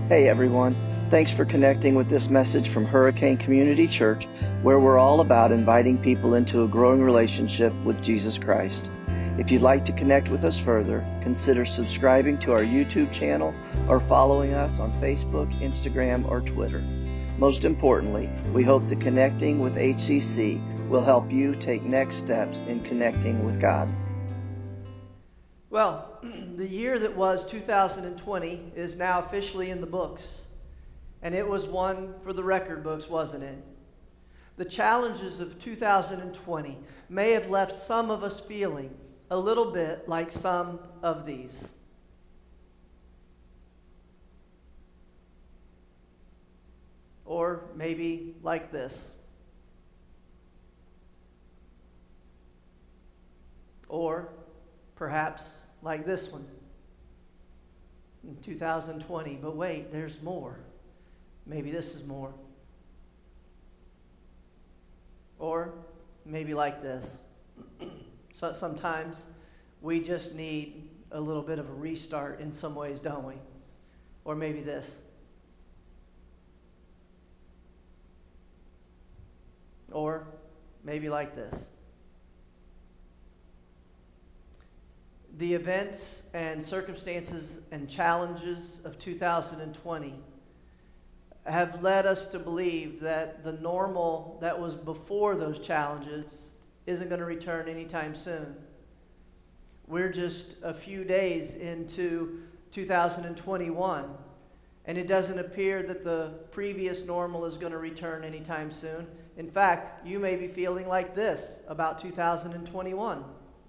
Hey everyone, thanks for connecting with this message from Hurricane Community Church, where we're all about inviting people into a growing relationship with Jesus Christ. If you'd like to connect with us further, consider subscribing to our YouTube channel or following us on Facebook, Instagram, or Twitter. Most importantly, we hope that connecting with HCC will help you take next steps in connecting with God. Well, the year that was 2020 is now officially in the books. And it was one for the record books, wasn't it? The challenges of 2020 may have left some of us feeling a little bit like some of these. Or maybe like this. Or perhaps like this one in 2020. But wait, there's more. Maybe this is more. Or maybe like this. So sometimes we just need a little bit of a restart in some ways, don't we? Or maybe this. Or maybe like this. The events and circumstances and challenges of 2020 have led us to believe that the normal that was before those challenges isn't going to return anytime soon. We're just a few days into 2021, and it doesn't appear that the previous normal is going to return anytime soon. In fact, you may be feeling like this about 2021.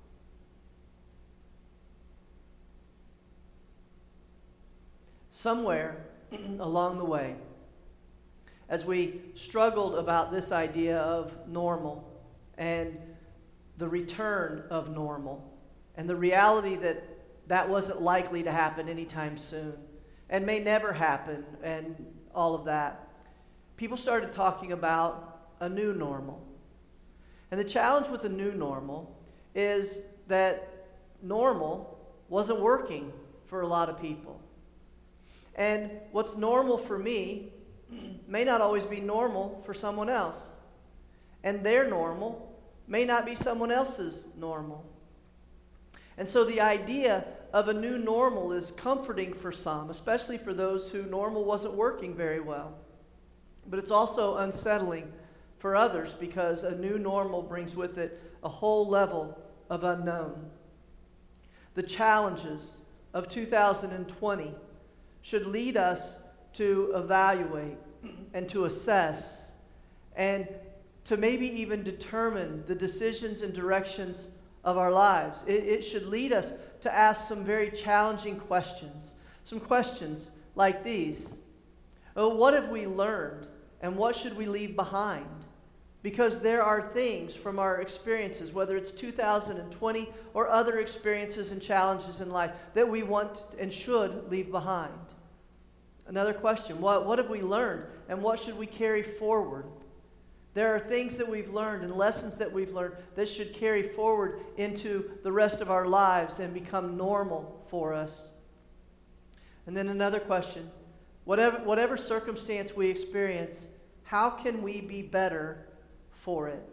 Somewhere along the way, as we struggled about this idea of normal and the return of normal and the reality that that wasn't likely to happen anytime soon and may never happen and all of that, people started talking about a new normal. And the challenge with the new normal is that normal wasn't working for a lot of people. And what's normal for me may not always be normal for someone else. And their normal may not be someone else's normal. And so the idea of a new normal is comforting for some, especially for those who normal wasn't working very well. But it's also unsettling for others because a new normal brings with it a whole level of unknown. The challenges of 2020 should lead us to evaluate and to assess and to maybe even determine the decisions and directions of our lives. It should lead us to ask some very challenging questions. Some questions like these. What have we learned and what should we leave behind? Because there are things from our experiences, whether it's 2020 or other experiences and challenges in life, that we want and should leave behind. Another question, what have we learned and what should we carry forward? There are things that we've learned and lessons that we've learned that should carry forward into the rest of our lives and become normal for us. And then another question, whatever circumstance we experience, how can we be better for it?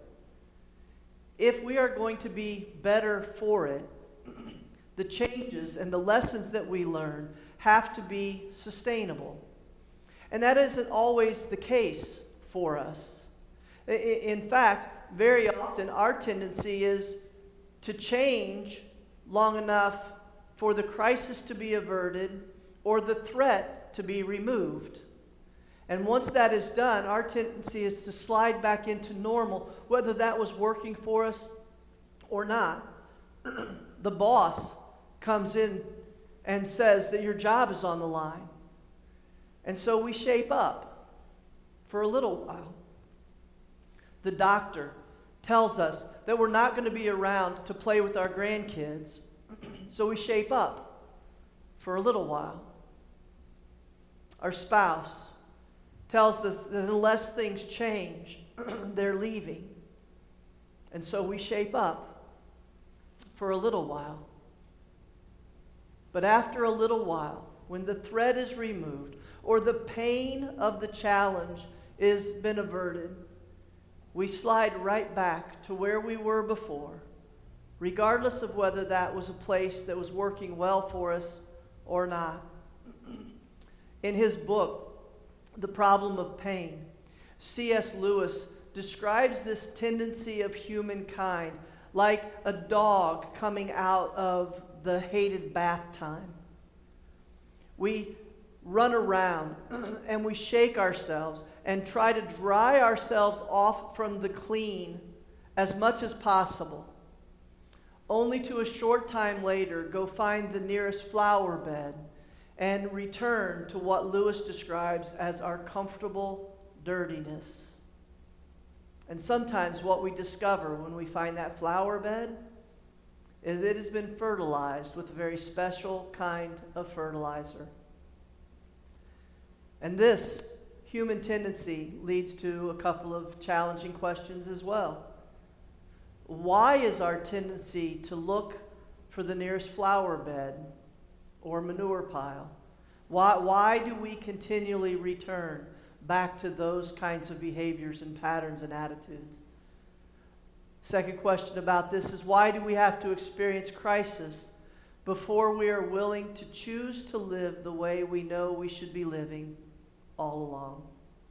If we are going to be better for it, the changes and the lessons that we learn have to be sustainable. And that isn't always the case for us. In fact, very often our tendency is to change long enough for the crisis to be averted or the threat to be removed. And once that is done, our tendency is to slide back into normal, whether that was working for us or not. The boss comes in and says that your job is on the line. And so we shape up for a little while. The doctor tells us that we're not going to be around to play with our grandkids, so we shape up for a little while. Our spouse tells us that unless things change, they're leaving. And so we shape up for a little while. But after a little while, when the threat is removed, or the pain of the challenge has been averted, we slide right back to where we were before, regardless of whether that was a place that was working well for us or not. In his book, The Problem of Pain, C.S. Lewis describes this tendency of humankind like a dog coming out of the hated bath time. We run around and we shake ourselves and try to dry ourselves off from the clean as much as possible, only to a short time later go find the nearest flower bed and return to what Lewis describes as our comfortable dirtiness. And sometimes what we discover when we find that flower bed is it has been fertilized with a very special kind of fertilizer. And this human tendency leads to a couple of challenging questions as well. Why is our tendency to look for the nearest flower bed or manure pile? Why do we continually return back to those kinds of behaviors and patterns and attitudes? Second question about this is, why do we have to experience crisis before we are willing to choose to live the way we know we should be living all along?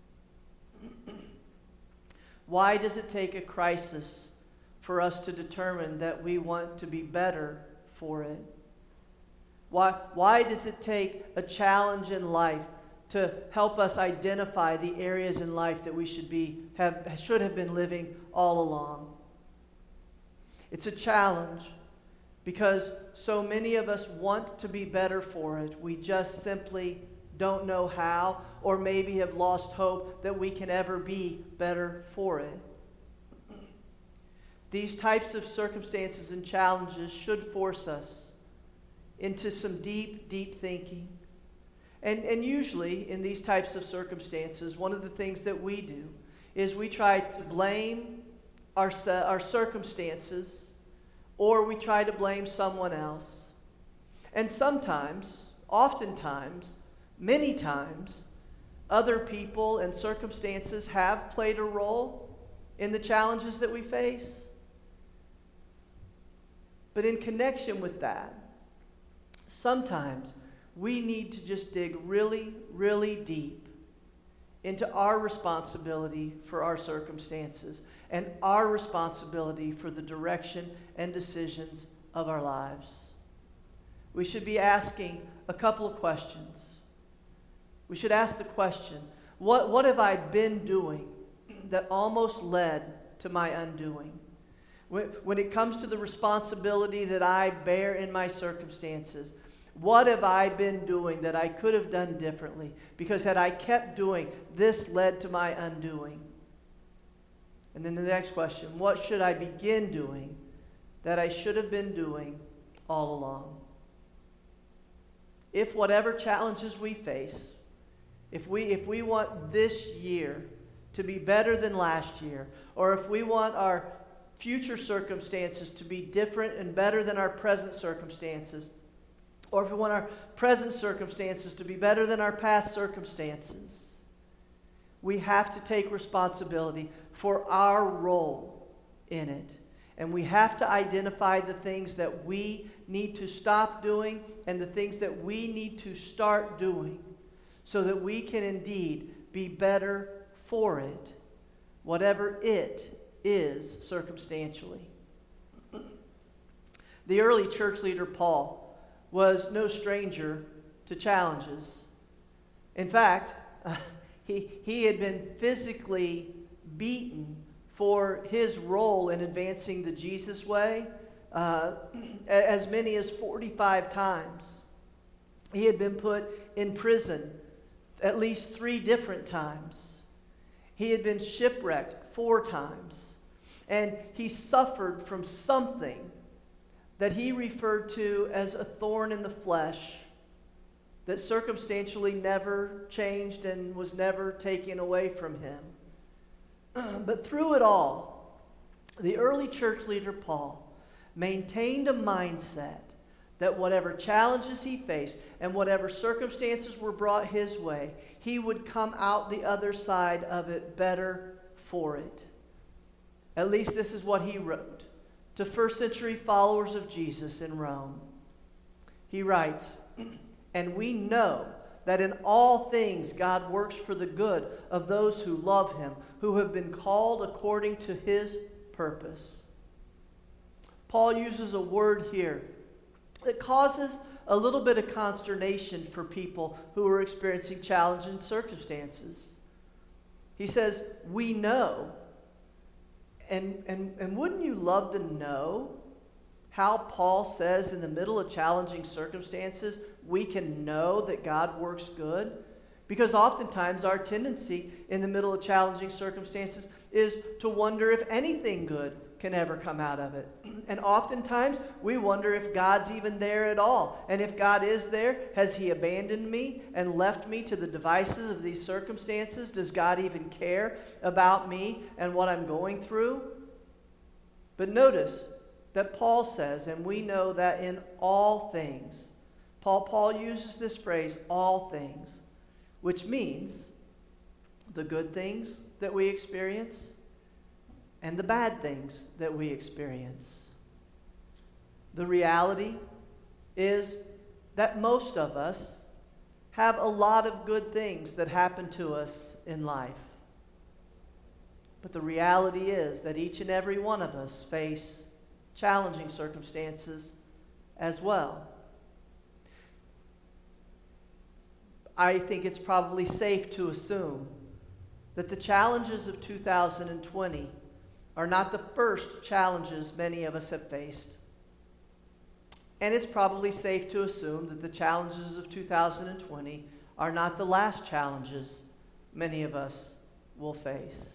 Why does it take a crisis for us to determine that we want to be better for it? Why does it take a challenge in life to help us identify the areas in life that we should have been living all along? It's a challenge because so many of us want to be better for it. We just simply don't know how, or maybe have lost hope that we can ever be better for it. These types of circumstances and challenges should force us into some deep, deep thinking. And usually in these types of circumstances, one of the things that we do is we try to blame our circumstances, or we try to blame someone else. And sometimes, oftentimes, many times, other people and circumstances have played a role in the challenges that we face. But in connection with that, sometimes we need to just dig really, really deep into our responsibility for our circumstances and our responsibility for the direction and decisions of our lives. We should be asking a couple of questions. We should ask the question, what have I been doing that almost led to my undoing? When it comes to the responsibility that I bear in my circumstances, what have I been doing that I could have done differently? Because had I kept doing, this led to my undoing. And then the next question, what should I begin doing that I should have been doing all along? If whatever challenges we face, if we want this year to be better than last year, or if we want our future circumstances to be different and better than our present circumstances, or if we want our present circumstances to be better than our past circumstances, we have to take responsibility for our role in it. And we have to identify the things that we need to stop doing and the things that we need to start doing so that we can indeed be better for it, whatever it is circumstantially. The early church leader, Paul, was no stranger to challenges. In fact, he had been physically beaten for his role in advancing the Jesus way as many as 45 times. He had been put in prison at least 3 different times. He had been shipwrecked 4 times. And he suffered from something that he referred to as a thorn in the flesh that circumstantially never changed and was never taken away from him. But through it all, the early church leader Paul maintained a mindset that whatever challenges he faced and whatever circumstances were brought his way, he would come out the other side of it better for it. At least this is what he wrote to first century followers of Jesus in Rome. He writes, "And we know that in all things God works for the good of those who love him, who have been called according to his purpose." Paul uses a word here that causes a little bit of consternation for people who are experiencing challenging circumstances. He says, "We know." And wouldn't you love to know how Paul says in the middle of challenging circumstances, we can know that God works good? Because oftentimes our tendency in the middle of challenging circumstances is to wonder if anything good can ever come out of it. And oftentimes we wonder if God's even there at all. And if God is there, has he abandoned me and left me to the devices of these circumstances? Does God even care about me and what I'm going through? But notice that Paul says, and we know that in all things, Paul uses this phrase, all things, which means the good things that we experience and the bad things that we experience. The reality is that most of us have a lot of good things that happen to us in life. But the reality is that each and every one of us face challenging circumstances as well. I think it's probably safe to assume that the challenges of 2020 are not the first challenges many of us have faced. And it's probably safe to assume that the challenges of 2020 are not the last challenges many of us will face.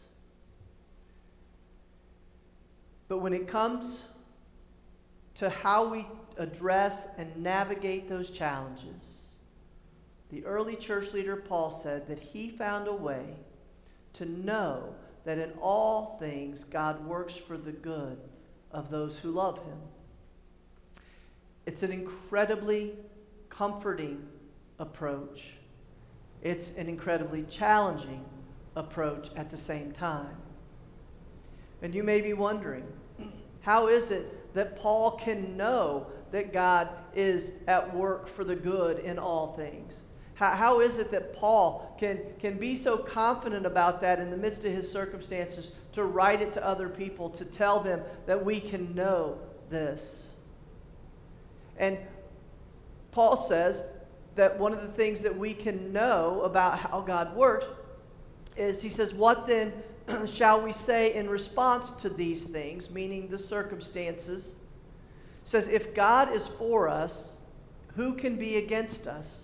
But when it comes to how we address and navigate those challenges, the early church leader Paul said that he found a way to know that in all things God works for the good of those who love him. It's an incredibly comforting approach. It's an incredibly challenging approach at the same time. And you may be wondering, how is it that Paul can know that God is at work for the good in all things? How is it that Paul can be so confident about that in the midst of his circumstances, to write it to other people, to tell them that we can know this? And Paul says that one of the things that we can know about how God works is, he says, what then shall we say in response to these things, meaning the circumstances? He says, if God is for us, who can be against us?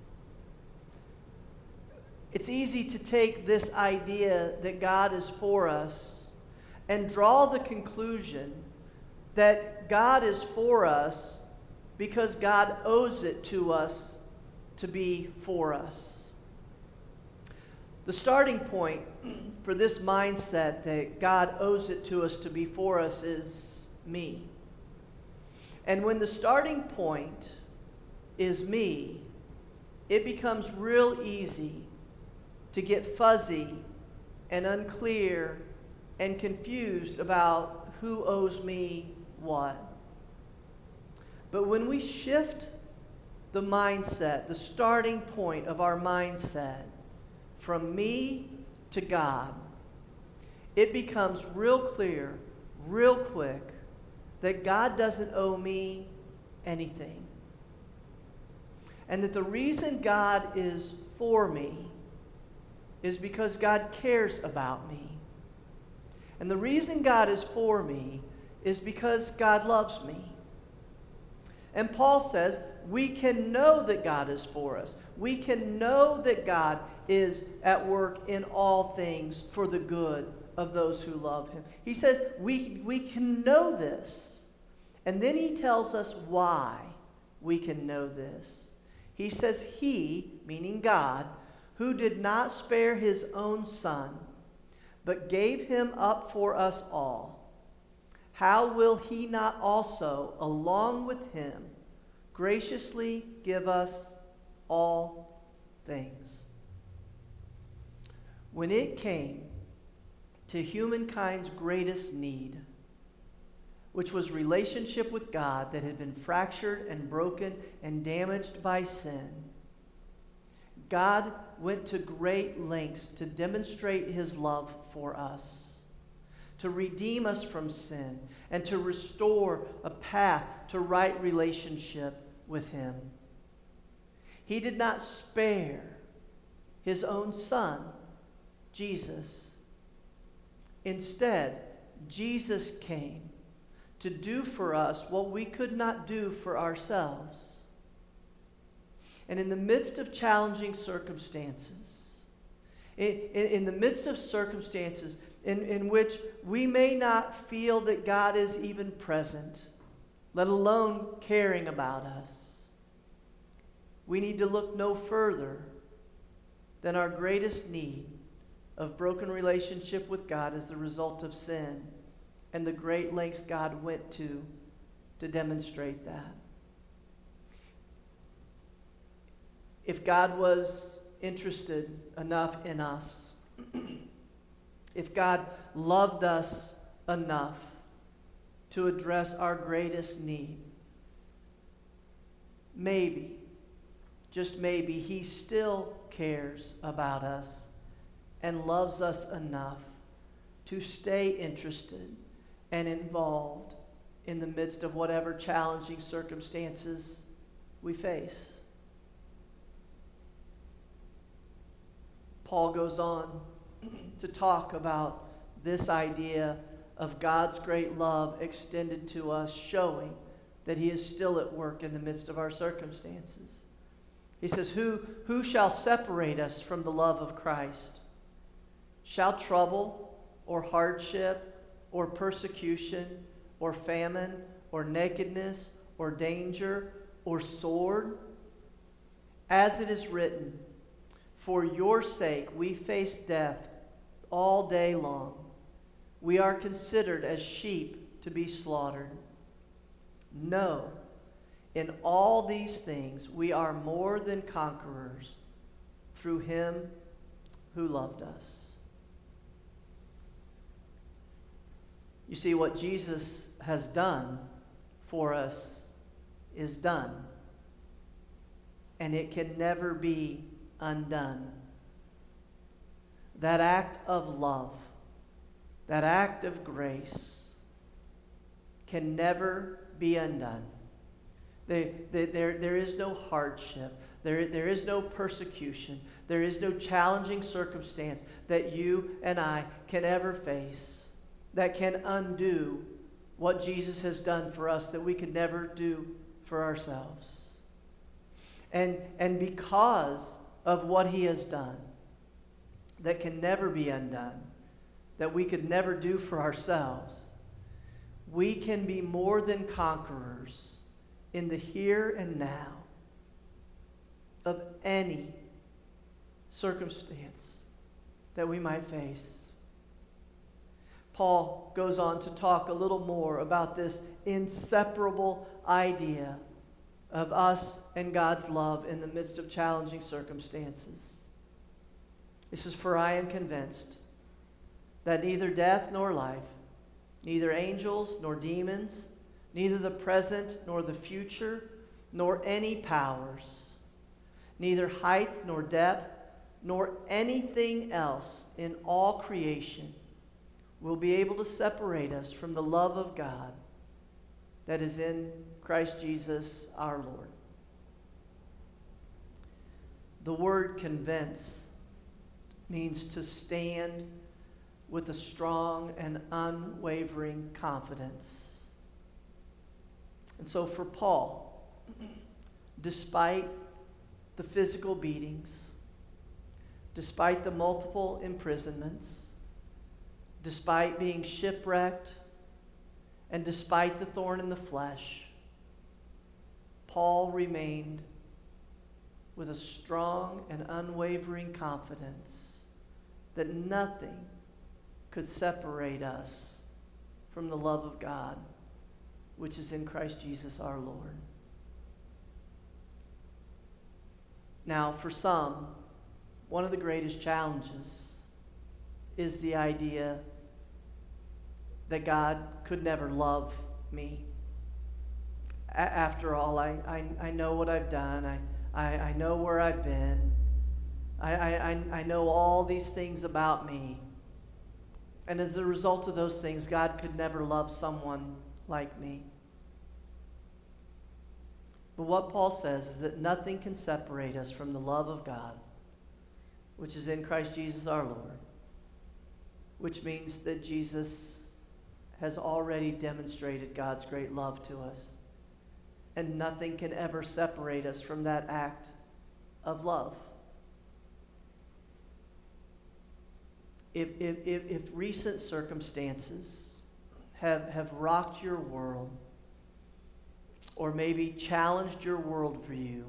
It's easy to take this idea that God is for us and draw the conclusion that God is for us because God owes it to us to be for us. The starting point for this mindset that God owes it to us to be for us is me. And when the starting point is me, it becomes real easy to get fuzzy and unclear and confused about who owes me what. But when we shift the mindset, the starting point of our mindset from me to God, it becomes real clear, real quick, that God doesn't owe me anything. And that the reason God is for me is because God cares about me. And the reason God is for me is because God loves me. And Paul says we can know that God is for us. We can know that God is at work in all things for the good of those who love him. He says we can know this. And then he tells us why we can know this. He says he, meaning God, who did not spare his own son, but gave him up for us all, how will he not also, along with him, graciously give us all things. When it came to humankind's greatest need, which was relationship with God that had been fractured and broken and damaged by sin, God went to great lengths to demonstrate his love for us, to redeem us from sin, and to restore a path to right relationship with him. He did not spare his own Son, Jesus. Instead, Jesus came to do for us what we could not do for ourselves. And in the midst of challenging circumstances, in the midst of circumstances in which we may not feel that God is even present, let alone caring about us, we need to look no further than our greatest need of broken relationship with God as the result of sin, and the great lengths God went to demonstrate that. If God was interested enough in us, if God loved us enough to address our greatest need, maybe, just maybe, he still cares about us and loves us enough to stay interested and involved in the midst of whatever challenging circumstances we face. Paul goes on to talk about this idea of God's great love extended to us, showing that he is still at work in the midst of our circumstances. He says, Who shall separate us from the love of Christ? Shall trouble or hardship or persecution or famine or nakedness or danger or sword? As it is written, for your sake we face death all day long. We are considered as sheep to be slaughtered. No, in all these things we are more than conquerors through him who loved us. You see, what Jesus has done for us is done, and it can never be undone. That act of love, that act of grace can never be undone. There is no hardship. There is no persecution. There is no challenging circumstance that you and I can ever face that can undo what Jesus has done for us that we could never do for ourselves. And because of what he has done that can never be undone, that we could never do for ourselves, we can be more than conquerors in the here and now of any circumstance that we might face. Paul goes on to talk a little more about this inseparable idea of us and God's love in the midst of challenging circumstances. He says, for I am convinced that neither death nor life, neither angels nor demons, neither the present nor the future, nor any powers, neither height nor depth, nor anything else in all creation will be able to separate us from the love of God that is in Christ Jesus our Lord. The word convince means to stand with a strong and unwavering confidence. And so for Paul, despite the physical beatings, despite the multiple imprisonments, despite being shipwrecked, and despite the thorn in the flesh, Paul remained with a strong and unwavering confidence that nothing could separate us from the love of God, which is in Christ Jesus our Lord. Now, for some, one of the greatest challenges is the idea that God could never love me. After all, I know what I've done. I know where I've been. I know all these things about me. And as a result of those things, God could never love someone like me. But what Paul says is that nothing can separate us from the love of God, which is in Christ Jesus our Lord, which means that Jesus has already demonstrated God's great love to us. And nothing can ever separate us from that act of love. If recent circumstances have rocked your world, or maybe challenged your worldview,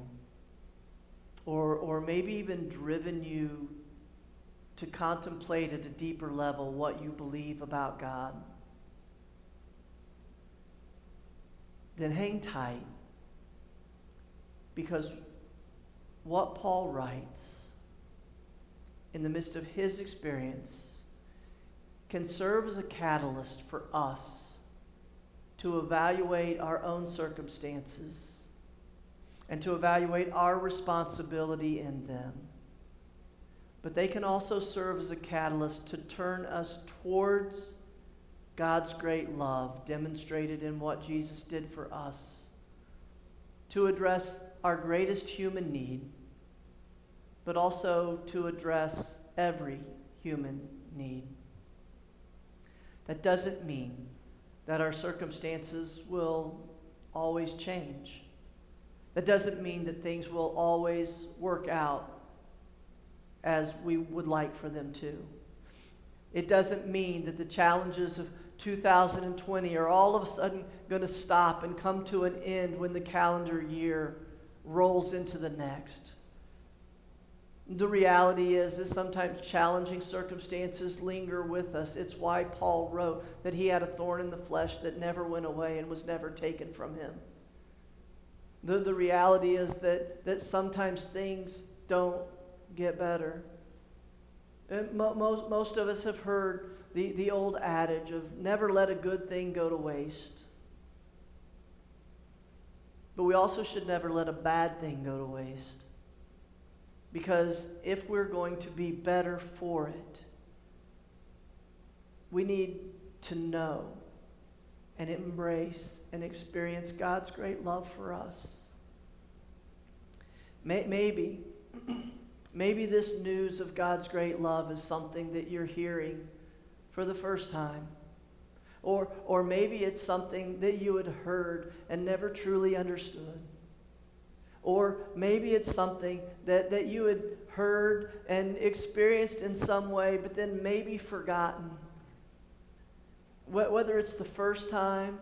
or maybe even driven you to contemplate at a deeper level what you believe about God, then hang tight, because what Paul writes in the midst of his experience can serve as a catalyst for us to evaluate our own circumstances and to evaluate our responsibility in them. But they can also serve as a catalyst to turn us towards God's great love demonstrated in what Jesus did for us, to address our greatest human need, but also to address every human need. That doesn't mean that our circumstances will always change. That doesn't mean that things will always work out as we would like for them to. It doesn't mean that the challenges of 2020 are all of a sudden going to stop and come to an end when the calendar year rolls into the next. The reality is that sometimes challenging circumstances linger with us. It's why Paul wrote that he had a thorn in the flesh that never went away and was never taken from him. The reality is that sometimes things don't get better. Most of us have heard the old adage of never let a good thing go to waste. But we also should never let a bad thing go to waste. Because if we're going to be better for it, we need to know and embrace and experience God's great love for us. Maybe this news of God's great love is something that you're hearing for the first time. Or maybe it's something that you had heard and never truly understood. Or maybe it's something that you had heard and experienced in some way, but then maybe forgotten. Whether it's the first time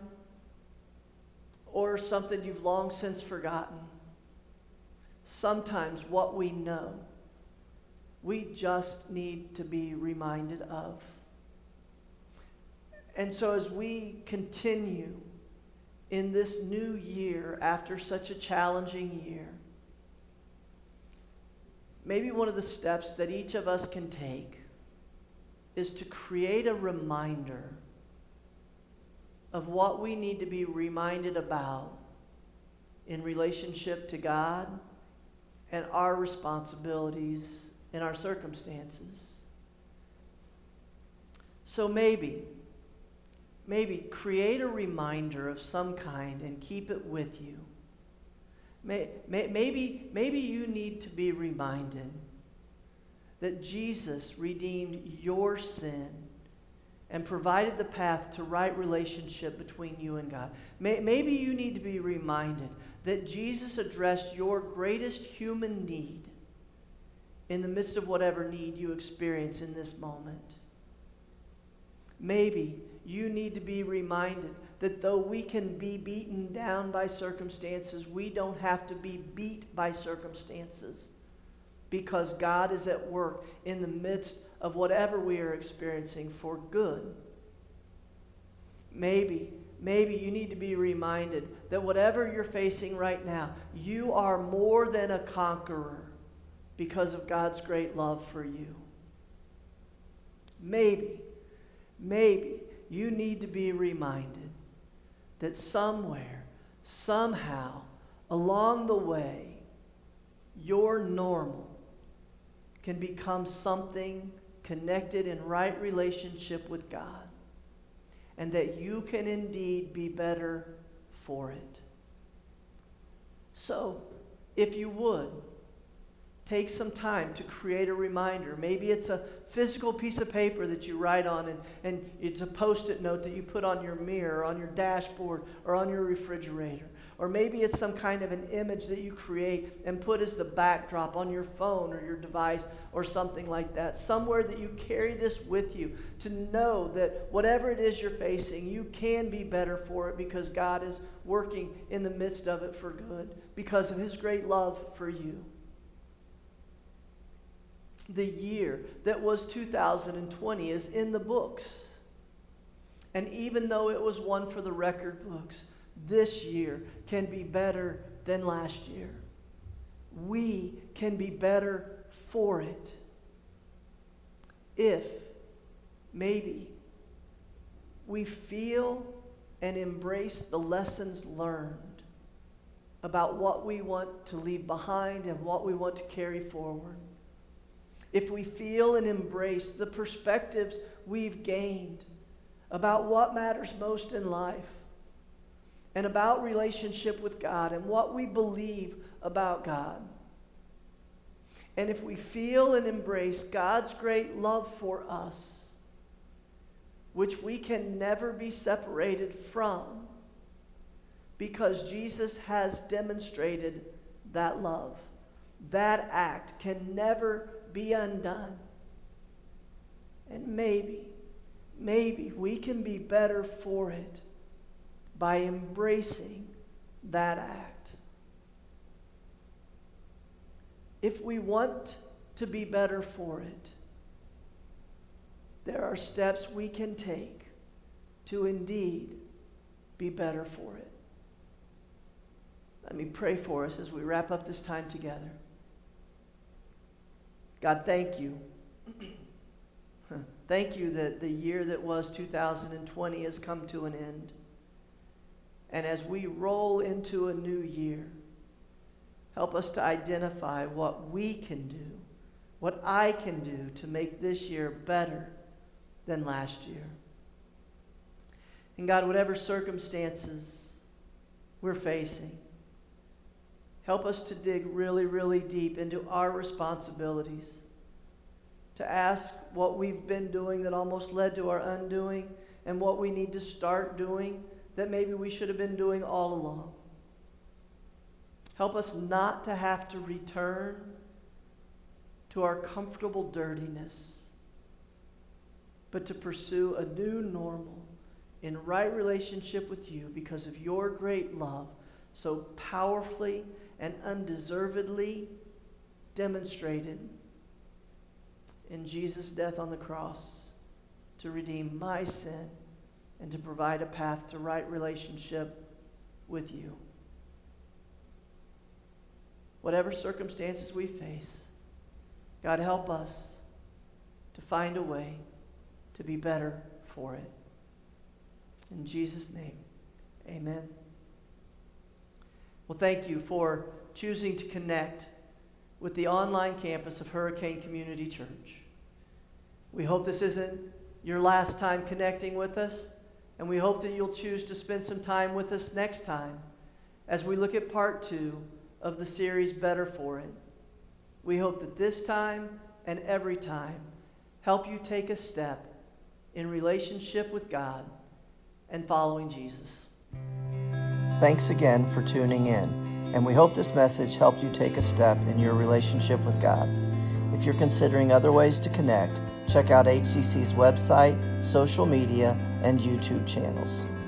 or something you've long since forgotten, sometimes what we know, we just need to be reminded of. And so as we continue in this new year after such a challenging year, maybe one of the steps that each of us can take is to create a reminder of what we need to be reminded about in relationship to God and our responsibilities in our circumstances. So maybe create a reminder of some kind and keep it with you. Maybe you need to be reminded that Jesus redeemed your sin and provided the path to right relationship between you and God. Maybe you need to be reminded that Jesus addressed your greatest human need in the midst of whatever need you experience in this moment. Maybe you need to be reminded that though we can be beaten down by circumstances, we don't have to be beat by circumstances, because God is at work in the midst of whatever we are experiencing for good. Maybe you need to be reminded that whatever you're facing right now, you are more than a conqueror because of God's great love for you. Maybe you need to be reminded that somewhere, somehow, along the way, your normal can become something connected in right relationship with God, and that you can indeed be better for it. So, if you would, take some time to create a reminder. Maybe it's a physical piece of paper that you write on, and it's a Post-it note that you put on your mirror, on your dashboard, or on your refrigerator. Or maybe it's some kind of an image that you create and put as the backdrop on your phone or your device or something like that. Somewhere that you carry this with you to know that whatever it is you're facing, you can be better for it because God is working in the midst of it for good because of His great love for you. The year that was 2020 is in the books. And even though it was one for the record books, this year can be better than last year. We can be better for it if maybe we feel and embrace the lessons learned about what we want to leave behind and what we want to carry forward. If we feel and embrace the perspectives we've gained about what matters most in life and about relationship with God and what we believe about God. And if we feel and embrace God's great love for us, which we can never be separated from, because Jesus has demonstrated that love. That act can never be undone. And maybe we can be better for it by embracing that act. If we want to be better for it, there are steps we can take to indeed be better for it. Let me pray for us as we wrap up this time together. God, thank you. Thank you that the year that was 2020 has come to an end. And as we roll into a new year, help us to identify what we can do, what I can do to make this year better than last year. And God, whatever circumstances we're facing, help us to dig really, really deep into our responsibilities, to ask what we've been doing that almost led to our undoing and what we need to start doing that maybe we should have been doing all along. Help us not to have to return to our comfortable dirtiness, but to pursue a new normal in right relationship with you because of your great love, so powerfully and undeservedly demonstrated in Jesus' death on the cross to redeem my sin and to provide a path to right relationship with you. Whatever circumstances we face, God, help us to find a way to be better for it. In Jesus' name, amen. Well, thank you for choosing to connect with the online campus of Hurricane Community Church. We hope this isn't your last time connecting with us, and we hope that you'll choose to spend some time with us next time as we look at part 2 of the series Better For It. We hope that this time and every time help you take a step in relationship with God and following Jesus. Thanks again for tuning in, and we hope this message helped you take a step in your relationship with God. If you're considering other ways to connect, check out HCC's website, social media, and YouTube channels.